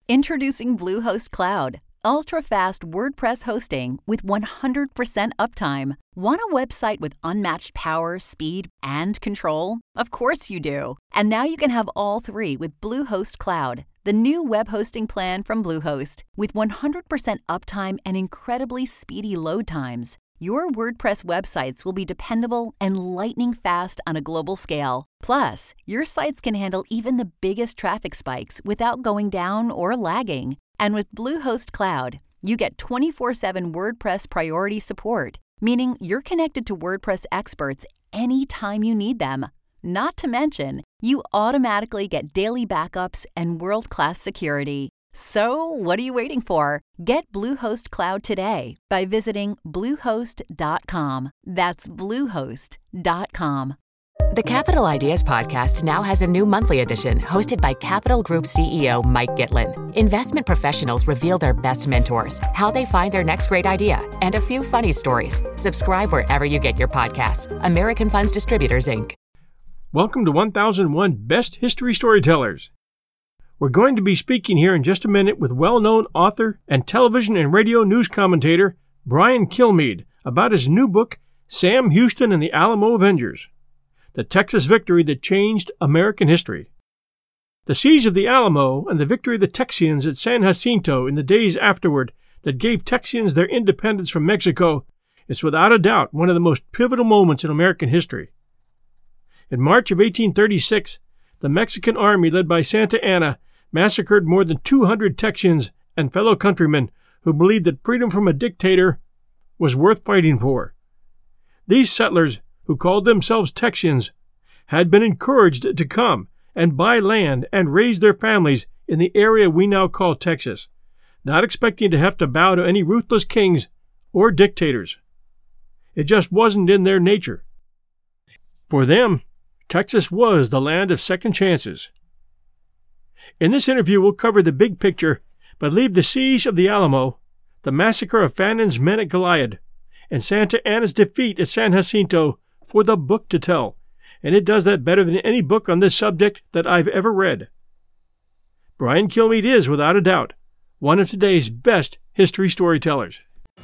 Introducing Bluehost Cloud, ultra-fast WordPress hosting with 100% uptime. Want a website with unmatched power, speed, and control? Of course you do. And now you can have all three with Bluehost Cloud, the new web hosting plan from Bluehost. With 100% uptime and incredibly speedy load times, your WordPress websites will be dependable and lightning fast on a global scale. Plus, your sites can handle even the biggest traffic spikes without going down or lagging. And with Bluehost Cloud, you get 24/7 WordPress priority support, meaning you're connected to WordPress experts anytime you need them. Not to mention, you automatically get daily backups and world-class security. So, what are you waiting for? Get Bluehost Cloud today by visiting Bluehost.com. That's Bluehost.com. The Capital Ideas Podcast now has a new monthly edition hosted by Capital Group CEO Mike Gitlin. Investment professionals reveal their best mentors, how they find their next great idea, and a few funny stories. Subscribe wherever you get your podcasts. American Funds Distributors, Inc. Welcome to 1001 Best History Storytellers. We're going to be speaking here in just a minute with well-known author and television and radio news commentator Brian Kilmeade about his new book, Sam Houston and the Alamo Avengers, the Texas victory that changed American history. The siege of the Alamo and the victory of the Texians at San Jacinto in the days afterward that gave Texians their independence from Mexico is without a doubt one of the most pivotal moments in American history. In March of 1836, the Mexican army led by Santa Anna massacred more than 200 Texians and fellow countrymen who believed that freedom from a dictator was worth fighting for. These settlers, who called themselves Texians, had been encouraged to come and buy land and raise their families in the area we now call Texas, not expecting to have to bow to any ruthless kings or dictators. It just wasn't in their nature. For them, Texas was the land of second chances. In this interview, we'll cover the big picture, but leave the siege of the Alamo, the massacre of Fannin's men at Goliad, and Santa Anna's defeat at San Jacinto for the book to tell, and it does that better than any book on this subject that I've ever read. Brian Kilmeade is, without a doubt, one of today's best history storytellers.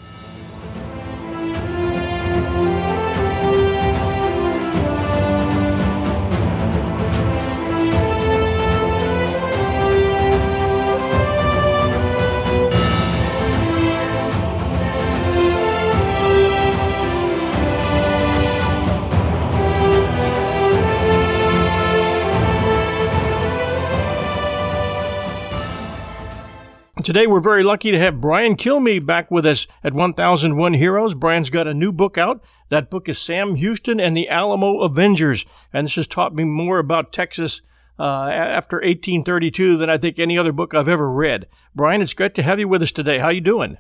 Today, we're very lucky to have Brian Kilmeade back with us at 1001 Heroes. Brian's got a new book out. That book is Sam Houston and the Alamo Avengers, and this has taught me more about Texas after 1832 than I think any other book I've ever read. Brian, it's great to have you with us today. How you doing?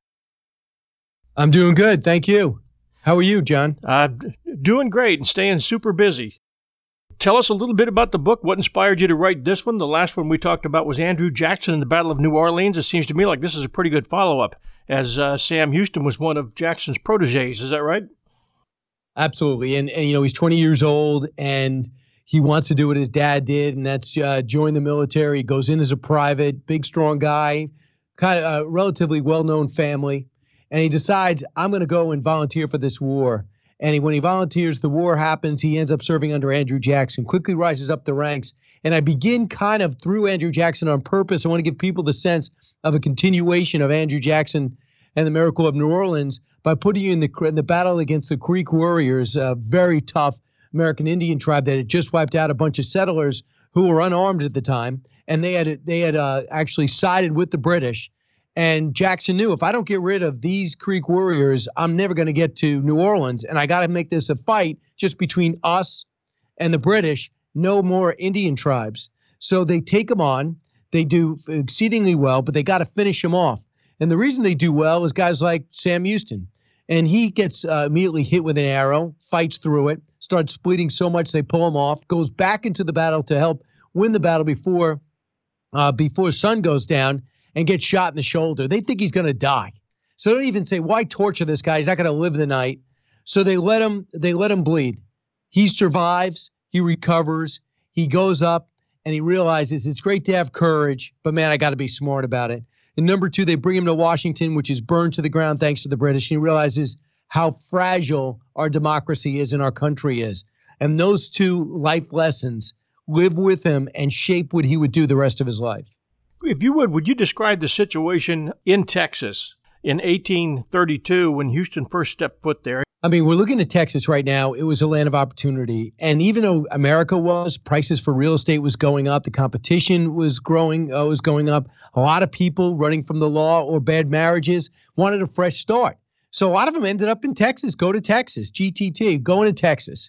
I'm doing good, thank you. How are you, John? Doing great and staying super busy. Tell us a little bit about the book. What inspired you to write this one? The last one we talked about was Andrew Jackson and the Battle of New Orleans. It seems to me like this is a pretty good follow-up, as Sam Houston was one of Jackson's protégés. Is that right? Absolutely. And you know, he's 20 years old, and he wants to do what his dad did, and that's join the military. He goes in as a private, big, strong guy, kind of a relatively well-known family, and he decides, I'm going to go and volunteer for this war. And when he volunteers, the war happens. He ends up serving under Andrew Jackson, quickly rises up the ranks. And I begin kind of through Andrew Jackson on purpose. I want to give people the sense of a continuation of Andrew Jackson and the Miracle of New Orleans by putting you in the battle against the Creek Warriors, a very tough American Indian tribe that had just wiped out a bunch of settlers who were unarmed at the time. And they had actually sided with the British. And Jackson knew, if I don't get rid of these Creek warriors, I'm never going to get to New Orleans. And I got to make this a fight just between us and the British, no more Indian tribes. So they take them on. They do exceedingly well, but they got to finish him off. And the reason they do well is guys like Sam Houston. And he gets immediately hit with an arrow, fights through it, starts bleeding so much they pull him off, goes back into the battle to help win the battle before sun goes down, and gets shot in the shoulder. They think he's going to die. So they don't even say, why torture this guy? He's not going to live the night. So they let him bleed. He survives. He recovers. He goes up and he realizes it's great to have courage, but man, I got to be smart about it. And number two, they bring him to Washington, which is burned to the ground thanks to the British. And he realizes how fragile our democracy is and our country is. And those two life lessons live with him and shape what he would do the rest of his life. If you would you describe the situation in Texas in 1832 when Houston first stepped foot there? I mean, we're looking at Texas right now. It was a land of opportunity. And even though America prices for real estate was going up, the competition was going up. A lot of people running from the law or bad marriages wanted a fresh start. So a lot of them ended up in Texas, go to Texas, GTT, going to Texas.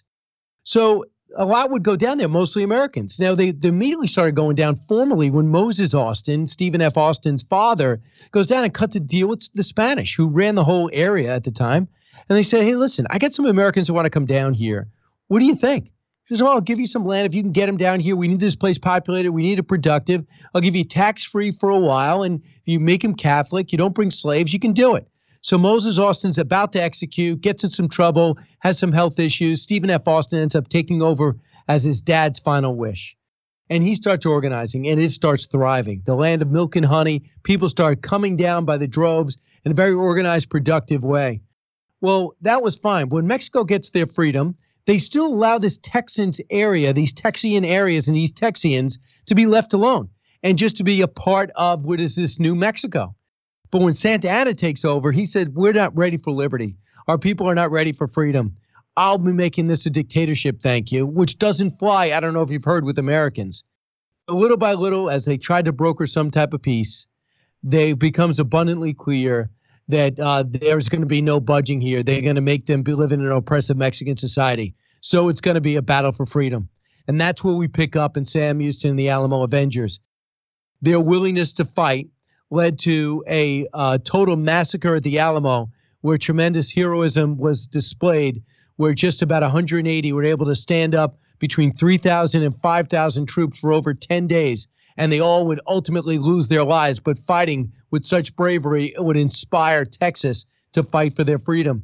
So a lot would go down there, mostly Americans. Now, they immediately started going down formally when Moses Austin, Stephen F. Austin's father, goes down and cuts a deal with the Spanish, who ran the whole area at the time. And they say, hey, listen, I got some Americans who want to come down here. What do you think? He says, well, I'll give you some land if you can get them down here. We need this place populated. We need it productive. I'll give you tax-free for a while. And if you make them Catholic, you don't bring slaves, you can do it. So Moses Austin's about to execute, gets in some trouble, has some health issues. Stephen F. Austin ends up taking over as his dad's final wish. And he starts organizing, and it starts thriving. The land of milk and honey, people start coming down by the droves in a very organized, productive way. Well, that was fine. When Mexico gets their freedom, they still allow this Texans area, these Texian areas and these Texians to be left alone and just to be a part of what is this new Mexico. But when Santa Anna takes over, he said, we're not ready for liberty. Our people are not ready for freedom. I'll be making this a dictatorship, thank you, which doesn't fly. I don't know if you've heard with Americans. Little by little, as they tried to broker some type of peace, it becomes abundantly clear that there's going to be no budging here. They're going to make them live in an oppressive Mexican society. So it's going to be a battle for freedom. And that's where we pick up in Sam Houston and the Alamo Avengers. Their willingness to fight led to a total massacre at the Alamo, where tremendous heroism was displayed, where just about 180 were able to stand up between 3,000 and 5,000 troops for over 10 days. And they all would ultimately lose their lives, but fighting with such bravery, it would inspire Texas to fight for their freedom.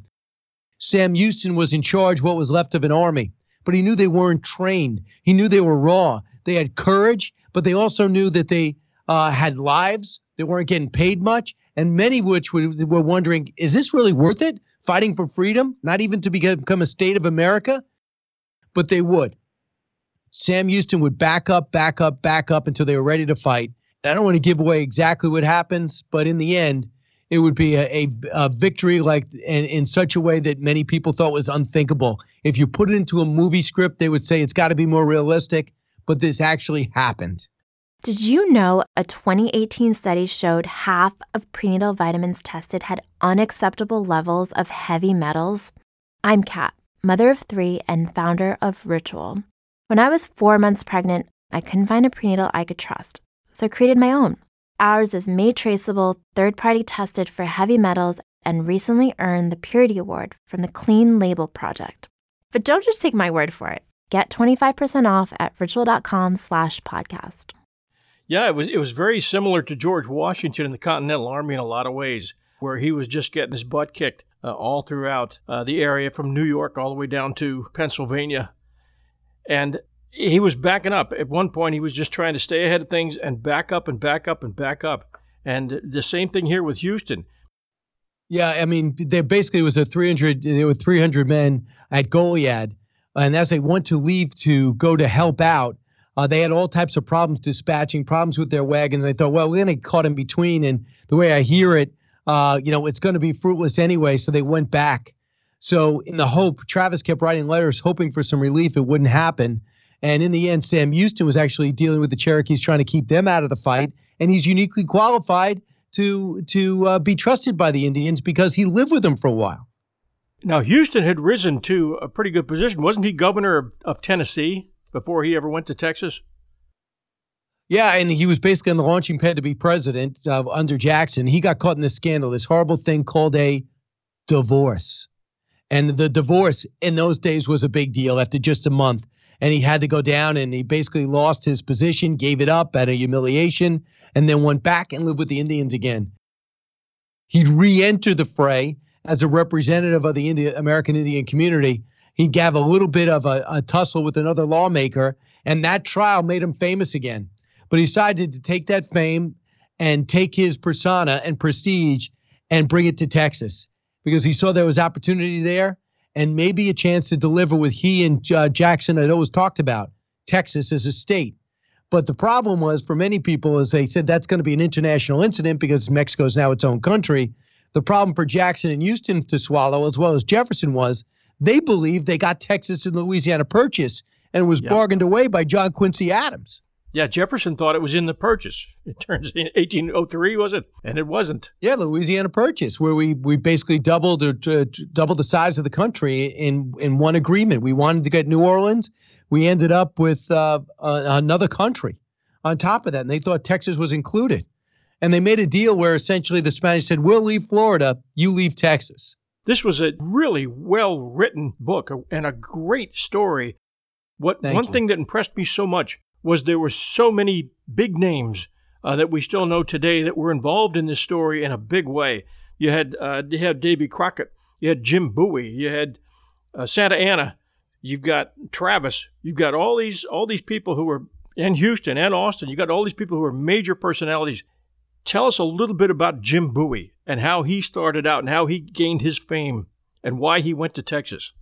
Sam Houston was in charge, what was left of an army, but he knew they weren't trained. He knew they were raw. They had courage, but they also knew that they had lives. They weren't getting paid much, and many of which were wondering, is this really worth it? Fighting for freedom, not even to become a state of America? But they would. Sam Houston would back up until they were ready to fight. And I don't want to give away exactly what happens, but in the end, it would be a victory in such a way that many people thought was unthinkable. If you put it into a movie script, they would say it's got to be more realistic, but this actually happened. Did you know a 2018 study showed half of prenatal vitamins tested had unacceptable levels of heavy metals? I'm Kat, mother of 3 and founder of Ritual. When I was 4 months pregnant, I couldn't find a prenatal I could trust, so I created my own. Ours is made traceable, third-party tested for heavy metals, and recently earned the Purity Award from the Clean Label Project. But don't just take my word for it. Get 25% off at ritual.com/podcast. Yeah, it was very similar to George Washington in the Continental Army in a lot of ways, where he was just getting his butt kicked all throughout the area from New York all the way down to Pennsylvania. And he was backing up. At one point, he was just trying to stay ahead of things and back up and back up and back up. And the same thing here with Houston. Yeah, I mean, there was there were 300 men at Goliad. And as they went to leave to go to help out, they had all types of problems dispatching, problems with their wagons. They thought, well, we're going to get caught in between. And the way I hear it, it's going to be fruitless anyway. So they went back. So in the hope, Travis kept writing letters hoping for some relief. It wouldn't happen. And in the end, Sam Houston was actually dealing with the Cherokees, trying to keep them out of the fight. And he's uniquely qualified to be trusted by the Indians because he lived with them for a while. Now, Houston had risen to a pretty good position. Wasn't he governor of Tennessee before he ever went to Texas? Yeah, and he was basically on the launching pad to be president under Jackson. He got caught in this scandal, this horrible thing called a divorce. And the divorce in those days was a big deal after just a month. And he had to go down, and he basically lost his position, gave it up at a humiliation, and then went back and lived with the Indians again. He'd re-enter the fray as a representative of the American Indian community. He'd have a little bit of a tussle with another lawmaker, And that trial made him famous again. But he decided to take that fame and take his persona and prestige and bring it to Texas because he saw there was opportunity there and maybe a chance to deliver what he and Jackson had always talked about, Texas as a state. But the problem was for many people is they said that's going to be an international incident because Mexico is now its own country. The problem for Jackson and Houston to swallow, as well as Jefferson, was they believed they got Texas and Louisiana Purchase and it was bargained away by John Quincy Adams. Yeah, Jefferson thought it was in the Purchase. It turns in 1803, was it? And it wasn't. Yeah, Louisiana Purchase, where we basically doubled the size of the country in one agreement. We wanted to get New Orleans. We ended up with another country on top of that, and they thought Texas was included. And they made a deal where essentially the Spanish said, we'll leave Florida, you leave Texas. This was a really well-written book and a great story. One thing that impressed me so much was there were so many big names that we still know today that were involved in this story in a big way. You had Davy Crockett, you had Jim Bowie, you had Santa Anna, you've got Travis, you've got all these people who were in Houston and Austin. You got all these people who were major personalities. Tell us a little bit about Jim Bowie and how he started out and how he gained his fame and why he went to Texas.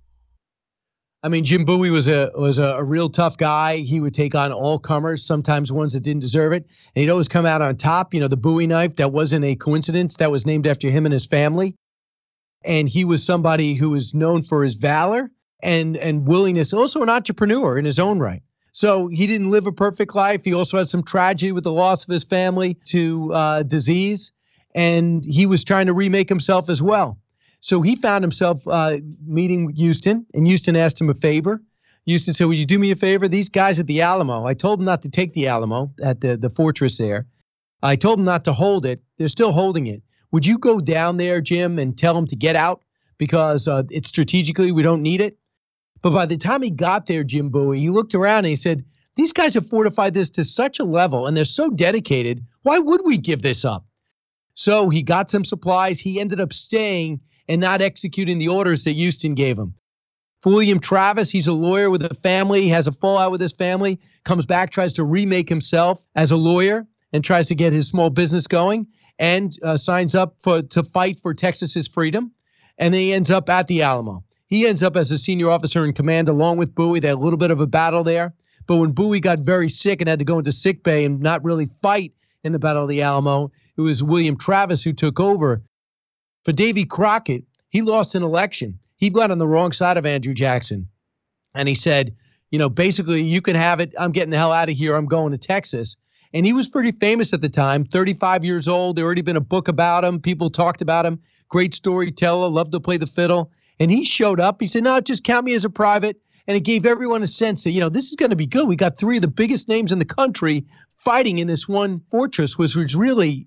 I mean, Jim Bowie was a real tough guy. He would take on all comers, sometimes ones that didn't deserve it. And he'd always come out on top. You know, the Bowie knife, that wasn't a coincidence. That was named after him and his family. And he was somebody who was known for his valor and willingness, also an entrepreneur in his own right. So he didn't live a perfect life. He also had some tragedy with the loss of his family to disease. And he was trying to remake himself as well. So he found himself meeting Houston, and Houston asked him a favor. Houston said, would you do me a favor? These guys at the Alamo, I told them not to take the Alamo at the fortress there. I told them not to hold it. They're still holding it. Would you go down there, Jim, and tell them to get out because it's strategically, we don't need it? But by the time he got there, Jim Bowie, he looked around and he said, these guys have fortified this to such a level and they're so dedicated. Why would we give this up? So he got some supplies. He ended up staying and not executing the orders that Houston gave him. For William Travis, he's a lawyer with a family. He has a fallout with his family, comes back, tries to remake himself as a lawyer and tries to get his small business going and signs up to fight for Texas's freedom. And then he ends up at the Alamo. He ends up as a senior officer in command along with Bowie. They had a little bit of a battle there. But when Bowie got very sick and had to go into sick bay and not really fight in the Battle of the Alamo, it was William Travis who took over. For Davy Crockett, he lost an election. He got on the wrong side of Andrew Jackson. And he said, you know, basically, you can have it. I'm getting the hell out of here. I'm going to Texas. And he was pretty famous at the time, 35 years old. There already been a book about him. People talked about him. Great storyteller, loved to play the fiddle. And he showed up. He said, no, just count me as a private. And it gave everyone a sense that, you know, this is going to be good. We got three of the biggest names in the country fighting in this one fortress, which was really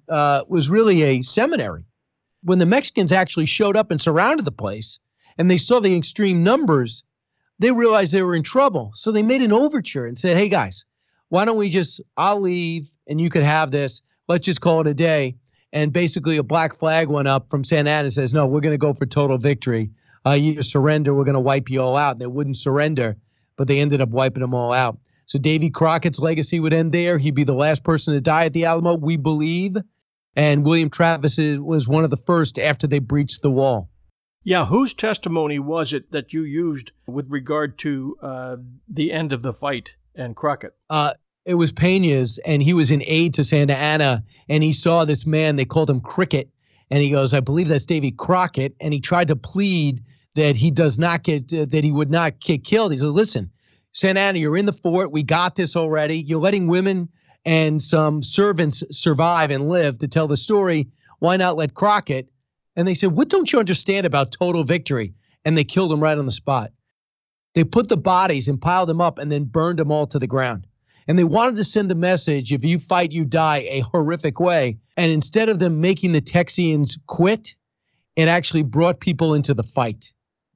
a seminary. When the Mexicans actually showed up and surrounded the place and they saw the extreme numbers, they realized they were in trouble. So they made an overture and said, hey, guys, why don't I'll leave and you could have this. Let's just call it a day. And basically a black flag went up from Santa Anna and says, no, we're going to go for total victory. You surrender, we're going to wipe you all out. And they wouldn't surrender, but they ended up wiping them all out. So Davy Crockett's legacy would end there. He'd be the last person to die at the Alamo, we believe. And William Travis was one of the first after they breached the wall. Yeah, whose testimony was it that you used with regard to the end of the fight and Crockett? It was Peña's, and he was an aide to Santa Anna, and he saw this man, they called him Cricket, and he goes, I believe that's Davy Crockett, and he tried to plead that he would not get killed. He said, listen, Santa Anna, you're in the fort, we got this already, you're letting women and some servants survive and live to tell the story, why not let Crockett? And they said, what don't you understand about total victory? And they killed him right on the spot. They put the bodies and piled them up and then burned them all to the ground. And they wanted to send the message, if you fight, you die, a horrific way. And instead of them making the Texians quit, it actually brought people into the fight.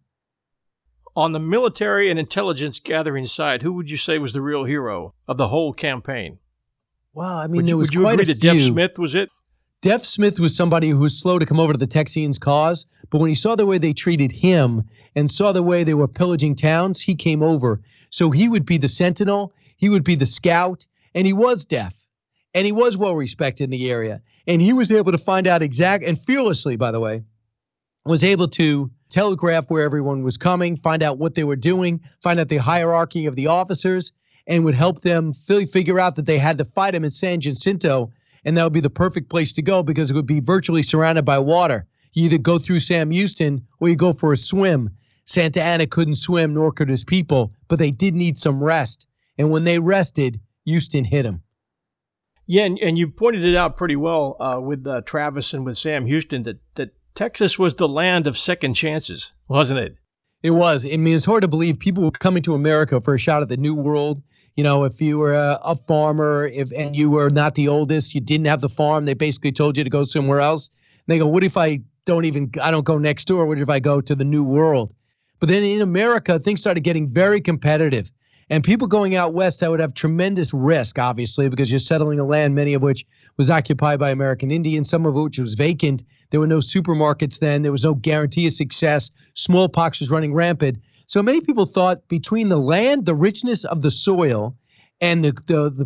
On the military and intelligence gathering side, who would you say was the real hero of the whole campaign? Well, I mean, there was quite a few. Would you agree that Deaf Smith was it? Deaf Smith was somebody who was slow to come over to the Texians' cause, but when he saw the way they treated him and saw the way they were pillaging towns, he came over. So he would be the sentinel, he would be the scout, and he was deaf. And he was well respected in the area. And he was able to find out and fearlessly, by the way, was able to telegraph where everyone was coming, find out what they were doing, find out the hierarchy of the officers, and would help them figure out that they had to fight him in San Jacinto, and that would be the perfect place to go because it would be virtually surrounded by water. You either go through Sam Houston or you go for a swim. Santa Anna couldn't swim, nor could his people, but they did need some rest. And when they rested, Houston hit him. Yeah, and you pointed it out pretty well with Travis and with Sam Houston that Texas was the land of second chances, wasn't it? It was. I mean, it's hard to believe people were coming to America for a shot at the New World. You know, if you were a farmer and you were not the oldest, you didn't have the farm, they basically told you to go somewhere else. And they go, what if I don't go next door? What if I go to the New World? But then in America, things started getting very competitive. And people going out west, that would have tremendous risk, obviously, because you're settling a land, many of which was occupied by American Indians, some of which was vacant. There were no supermarkets then. There was no guarantee of success. Smallpox was running rampant. So many people thought between the land, the richness of the soil, and the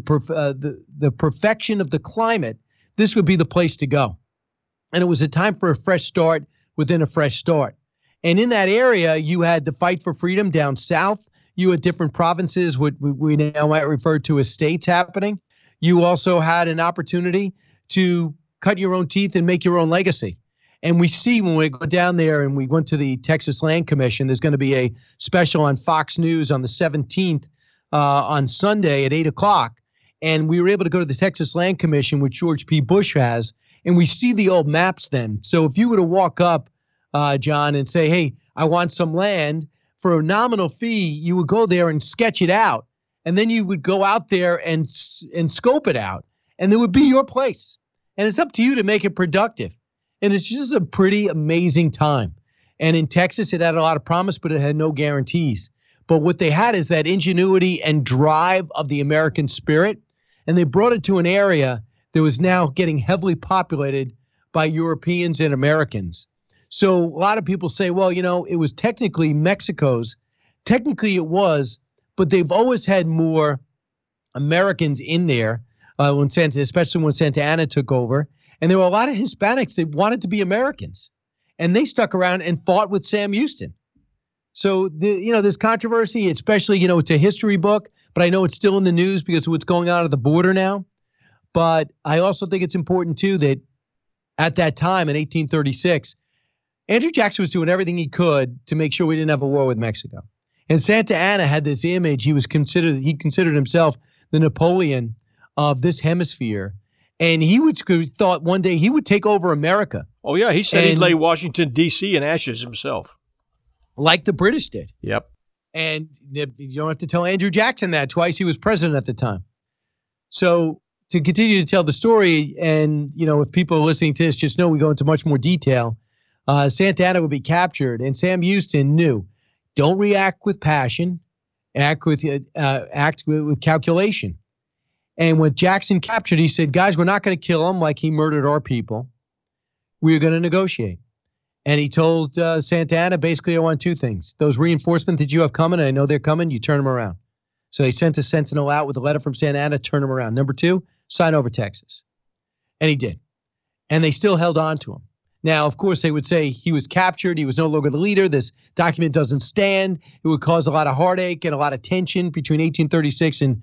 perfection of the climate, this would be the place to go. And it was a time for a fresh start within a fresh start. And in that area, you had the fight for freedom down south. You had different provinces, what we now might refer to as states happening. You also had an opportunity to cut your own teeth and make your own legacy. And we see when we go down there and we went to the Texas Land Commission, there's going to be a special on Fox News on the 17th on Sunday at 8 o'clock. And we were able to go to the Texas Land Commission, which George P. Bush has, and we see the old maps then. So if you were to walk up, John, and say, hey, I want some land, for a nominal fee, you would go there and sketch it out. And then you would go out there and scope it out. And it would be your place. And it's up to you to make it productive. And it's just a pretty amazing time. And in Texas, it had a lot of promise, but it had no guarantees. But what they had is that ingenuity and drive of the American spirit. And they brought it to an area that was now getting heavily populated by Europeans and Americans. So a lot of people say, well, you know, it was technically Mexico's. Technically it was, but they've always had more Americans in there, especially when Santa Anna took over. And there were a lot of Hispanics that wanted to be Americans. And they stuck around and fought with Sam Houston. So, this controversy, especially, it's a history book, but I know it's still in the news because of what's going on at the border now. But I also think it's important, too, that at that time in 1836, Andrew Jackson was doing everything he could to make sure we didn't have a war with Mexico. And Santa Anna had this image. He considered himself the Napoleon of this hemisphere. And he thought one day he would take over America. Oh, yeah. He said he'd lay Washington, D.C. in ashes himself. Like the British did. Yep. And you don't have to tell Andrew Jackson that twice. He was president at the time. So to continue to tell the story, and, if people are listening to this, just know we go into much more detail. Santa Anna would be captured, and Sam Houston knew, don't react with passion, act with calculation. And when Jackson captured, he said, guys, we're not going to kill him like he murdered our people. We're going to negotiate. And he told Santa Anna, basically, I want two things. Those reinforcements that you have coming, and I know they're coming, you turn them around. So he sent a sentinel out with a letter from Santa Anna, turn them around. Number two, sign over Texas. And he did. And they still held on to him. Now, of course, they would say he was captured. He was no longer the leader. This document doesn't stand. It would cause a lot of heartache and a lot of tension between 1836 and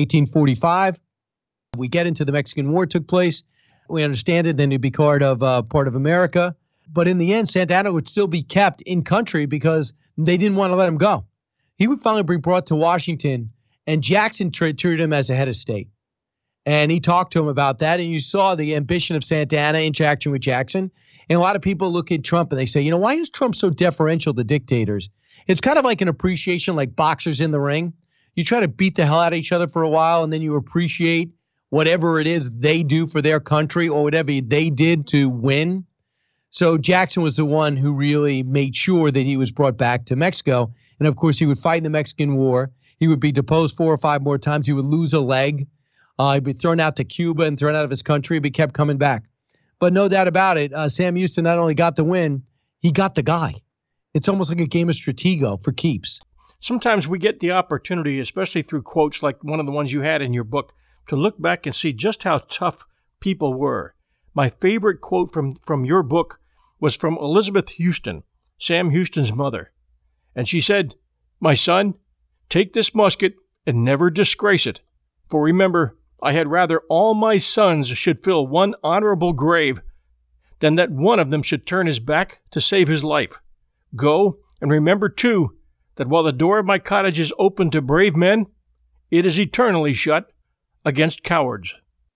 1845. We get into the Mexican War took place. We understand it. Then he'd be part of America. But in the end, Santa Anna would still be kept in country because they didn't want to let him go. He would finally be brought to Washington, and Jackson treated him as a head of state. And he talked to him about that. And you saw the ambition of Santa Anna interaction with Jackson. And a lot of people look at Trump and they say, why is Trump so deferential to dictators? It's kind of like an appreciation, like boxers in the ring. You try to beat the hell out of each other for a while, and then you appreciate whatever it is they do for their country or whatever they did to win. So Jackson was the one who really made sure that he was brought back to Mexico. And of course, he would fight in the Mexican War. He would be deposed 4 or 5 more times. He would lose a leg. He'd be thrown out to Cuba and thrown out of his country, but he kept coming back. But no doubt about it, Sam Houston not only got the win, he got the guy. It's almost like a game of Stratego for keeps. Sometimes we get the opportunity, especially through quotes like one of the ones you had in your book, to look back and see just how tough people were. My favorite quote from your book was from Elizabeth Houston, Sam Houston's mother. And she said, "My son, take this musket and never disgrace it. For remember, I had rather all my sons should fill one honorable grave than that one of them should turn his back to save his life. Go, and remember, too, that while the door of my cottage is open to brave men, it is eternally shut against cowards."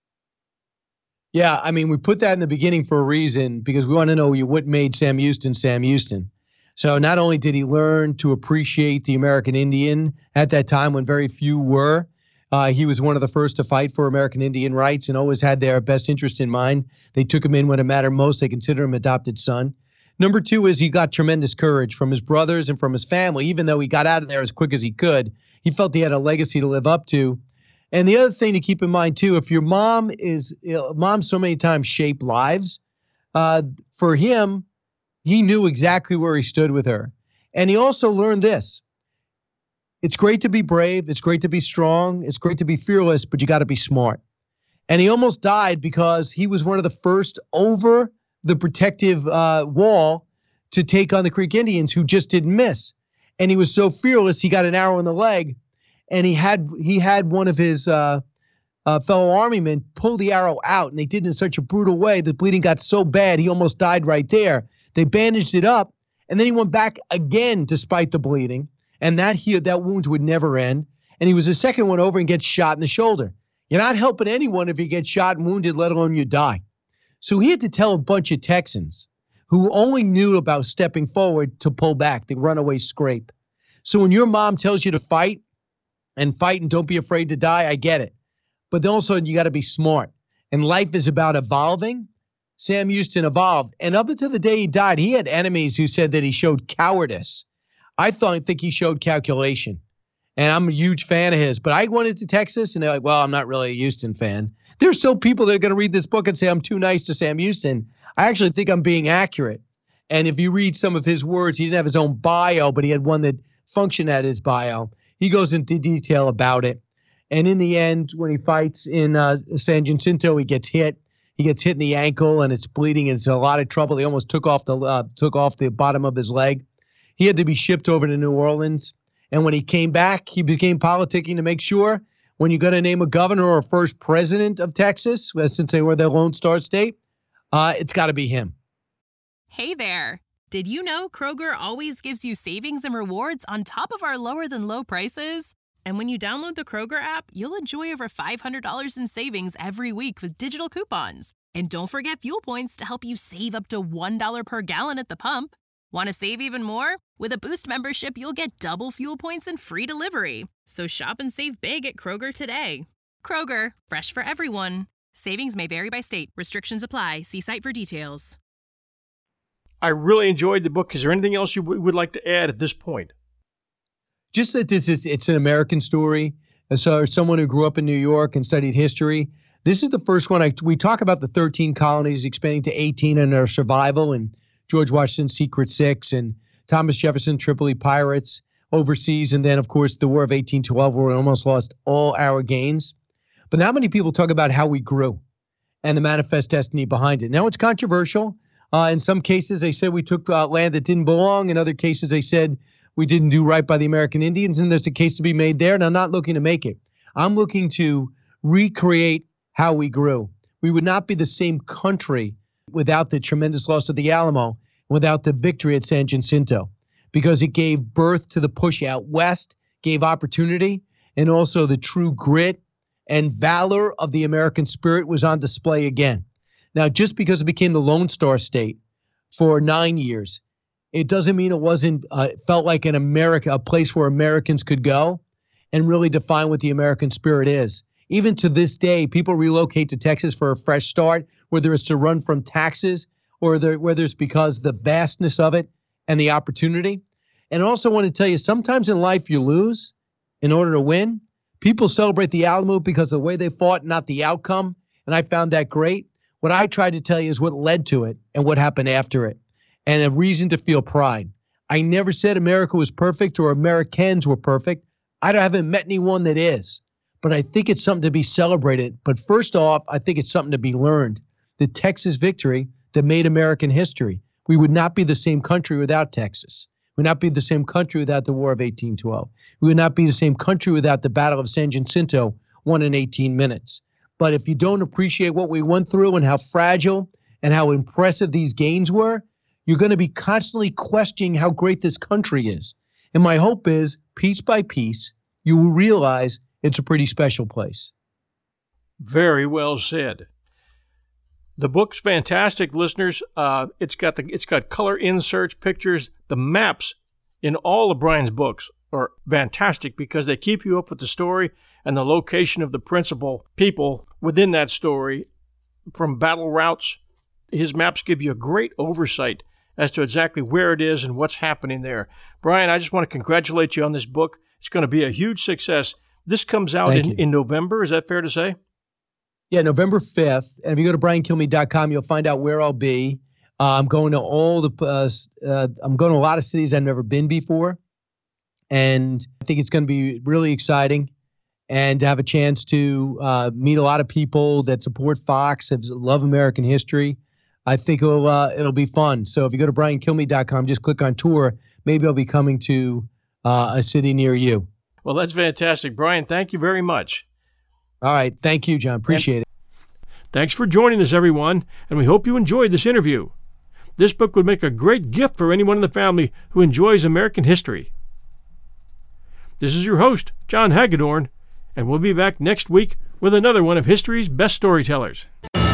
Yeah, I mean, we put that in the beginning for a reason, because we want to know what made Sam Houston Sam Houston. So not only did he learn to appreciate the American Indian at that time when very few were, he was one of the first to fight for American Indian rights and always had their best interest in mind. They took him in when it mattered most. They considered him adopted son. Number two is he got tremendous courage from his brothers and from his family. Even though he got out of there as quick as he could, he felt he had a legacy to live up to. And the other thing to keep in mind, too, if your mom moms so many times shape lives, for him, he knew exactly where he stood with her. And he also learned this. It's great to be brave. It's great to be strong. It's great to be fearless, but you got to be smart. And he almost died because he was one of the first over the protective wall to take on the Creek Indians, who just didn't miss. And he was so fearless, he got an arrow in the leg. And he had one of his fellow army men pull the arrow out, and they did it in such a brutal way. The bleeding got so bad, he almost died right there. They bandaged it up, and then he went back again despite the bleeding, and that wound would never end. And he was the second one over and gets shot in the shoulder. You're not helping anyone if you get shot and wounded, let alone you die. So he had to tell a bunch of Texans who only knew about stepping forward to pull back, the runaway scrape. So when your mom tells you to fight and don't be afraid to die, I get it. But then also you got to be smart. And life is about evolving. Sam Houston evolved. And up until the day he died, he had enemies who said that he showed cowardice. I think he showed calculation. And I'm a huge fan of his. But I went into Texas and they're like, well, I'm not really a Houston fan. There's still people that are going to read this book and say I'm too nice to Sam Houston. I actually think I'm being accurate. And if you read some of his words, he didn't have his own bio, but he had one that functioned at his bio. He goes into detail about it. And in the end, when he fights in San Jacinto, he gets hit. He gets hit in the ankle, and it's bleeding, and it's a lot of trouble. He almost took off the bottom of his leg. He had to be shipped over to New Orleans. And when he came back, he became politicking to make sure when you're going to name a governor or a first president of Texas, since they were the Lone Star State, it's got to be him. Hey there. Did you know Kroger always gives you savings and rewards on top of our lower-than-low prices? And when you download the Kroger app, you'll enjoy over $500 in savings every week with digital coupons. And don't forget fuel points to help you save up to $1 per gallon at the pump. Want to save even more? With a Boost membership, you'll get double fuel points and free delivery. So shop and save big at Kroger today. Kroger, fresh for everyone. Savings may vary by state. Restrictions apply. See site for details. I really enjoyed the book. Is there anything else you would like to add at this point? Just that it's an American story. So someone who grew up in New York and studied history, this is the first one. We talk about the 13 colonies expanding to 18 and their survival, and George Washington's Secret Six, and Thomas Jefferson, Tripoli Pirates overseas, and then, of course, the War of 1812, where we almost lost all our gains. But not many people talk about how we grew and the manifest destiny behind it. Now, it's controversial. In some cases, they said we took land that didn't belong. In other cases, they said we didn't do right by the American Indians, and there's a case to be made there, and I'm not looking to make it. I'm looking to recreate how we grew. We would not be the same country without the tremendous loss of the Alamo, without the victory at San Jacinto, because it gave birth to the push out west, gave opportunity, and also the true grit and valor of the American spirit was on display again. Now, just because it became the Lone Star State for 9 years, it doesn't mean it wasn't felt like a place where Americans could go and really define what the American spirit is. Even to this day, people relocate to Texas for a fresh start, whether it's to run from taxes or whether it's because the vastness of it and the opportunity. And I also want to tell you, sometimes in life you lose in order to win. People celebrate the Alamo because of the way they fought, not the outcome. And I found that great. What I tried to tell you is what led to it and what happened after it, and a reason to feel pride. I never said America was perfect or Americans were perfect. I haven't met anyone that is. But I think it's something to be celebrated. But first off, I think it's something to be learned. The Texas victory that made American history. We would not be the same country without Texas. We would not be the same country without the War of 1812. We would not be the same country without the Battle of San Jacinto, won in 18 minutes. But if you don't appreciate what we went through and how fragile and how impressive these gains were, you're going to be constantly questioning how great this country is. And my hope is, piece by piece, you will realize it's a pretty special place. Very well said. The book's fantastic, listeners. It's got color inserts, pictures. The maps in all of Brian's books are fantastic because they keep you up with the story and the location of the principal people within that story. From battle routes, his maps give you a great oversight as to exactly where it is and what's happening there. Brian, I just want to congratulate you on this book. It's going to be a huge success. This comes out in November. Is that fair to say? Yeah, November 5th. And if you go to briankilmeade.com, you'll find out where I'll be. I'm going to I'm going to a lot of cities I've never been before. And I think it's going to be really exciting. And to have a chance to meet a lot of people that support Fox, that love American history. I think it'll be fun. So if you go to briankilmeade.com, just click on tour. Maybe I'll be coming to a city near you. Well, that's fantastic. Brian, thank you very much. All right. Thank you, John. Appreciate it. Thanks for joining us, everyone, and we hope you enjoyed this interview. This book would make a great gift for anyone in the family who enjoys American history. This is your host, John Hagedorn, and we'll be back next week with another one of history's best storytellers.